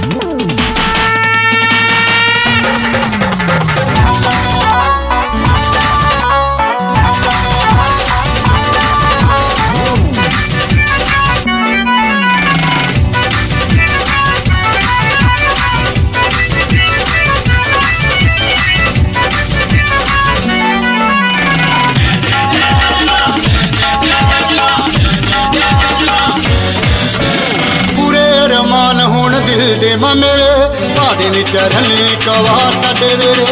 देवा मेरे भादे नी चरनी कवार साडे वेरे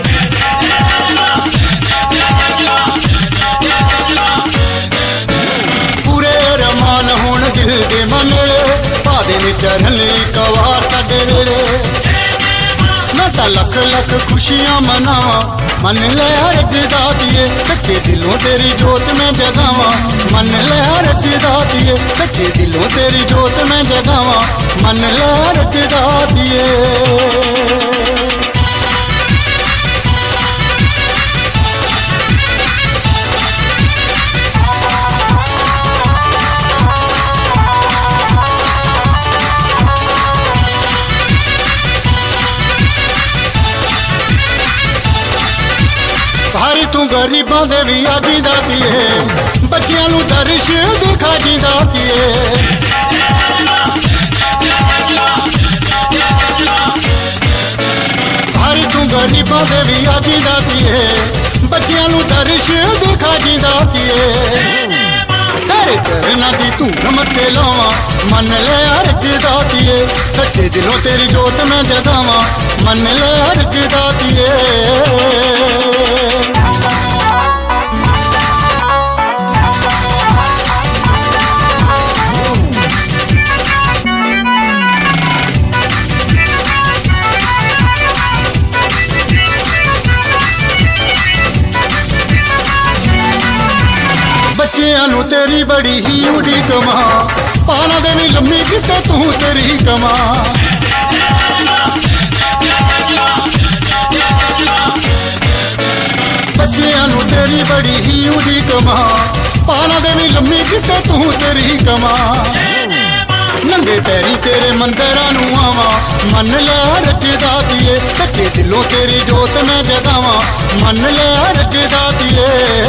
पूरे रमान हुण दिल देवा मेरे भादे नी चरनी कवार साडे वेरे मैं तां लख लख खुशियां मनावा मन ले रजदा दिए सच्चे दिलों तेरी जोत में जगावा मन ले रजदा दिए सच्चे दिलों तेरी जोत में जगावा मन ले रजदा दिए भारी तू गरीबां दे भी आजी दाती है बच्चियां नू दर्श दिखा जी दाती है भारी तू गरीबां दे भी आजी दाती है बच्चियां नू दर्श दिखा जी दाती है तेरे चरना दी धूड़ मथे लावा मन ले अर्ज दाती है सच्चे दिलों तेरी जोत में जगावा मन ले अर्ज दाती है बच्चियां नू तेरी बड़ी ही उड़ीक मां पाना देवी लम्मी किते तू तेरी कमा बच्चियां नू तेरी बड़ी ही उड़ीक मां पाना देवी लम्मी किते तू तेरी कमा नंगे पैरी तेरे मंदिरां नू आवा मन ले रजदा दिए सच्चे दिलों तेरी जोत में जगावा मन ले रजदा दिए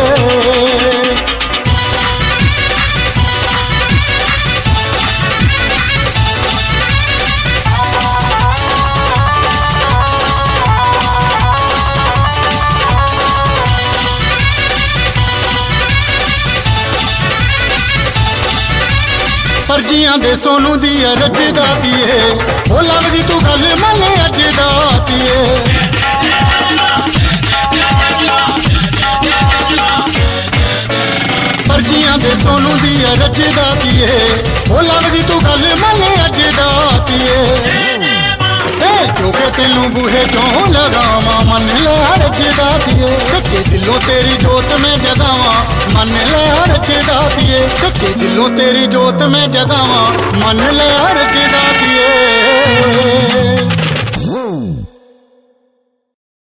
फर्जियां दे सोनू दी रजदा दिए ओ लगदी तू गल मन अजदा दिए फर्जियां दे सोनू दी रजदा दिए ओ लगदी तू गल मन अजदा दिए क्योंकि तेनू बूहे चों लगावा मन ले रजदा दिए सच्चे दिलों तेरी जोत में जगावा मन ले रजदा दिए सच्चे दिलों तेरी जोत में जगावा मन ले रजदा दिए।